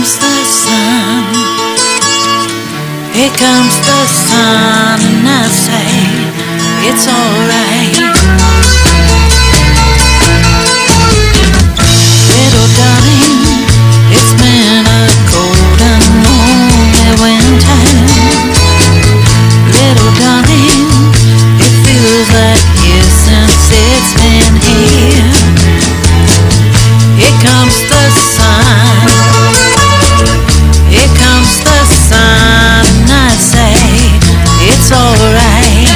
comes the sun, here comes the sun, and I say it's alright. Little darling, it's been a cold and lonely winter. Little darling, it feels like years since it's been here. Here comes the sun, here comes the sun, and I say it's alright.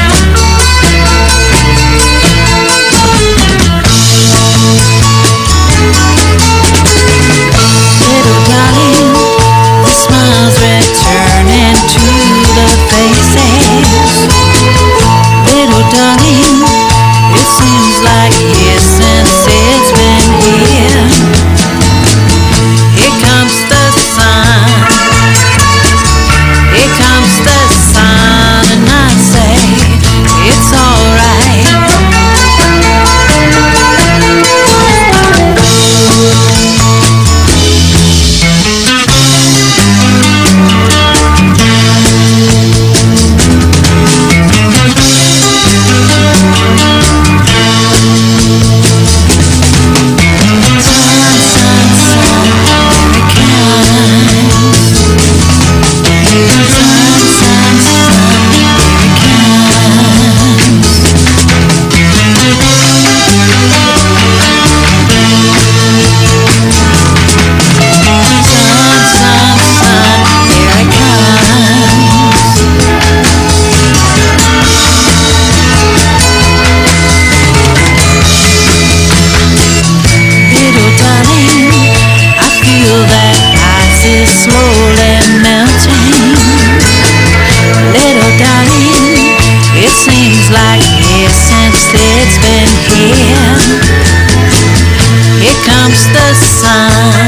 Little darling, the smiles returning to the faces. Little darling, it seems like years since it's been here. Here comes the sun, here comes the sun, and I say it's alright. Slowly melting. Little darling, it seems like years since it's been here. Here comes the sun,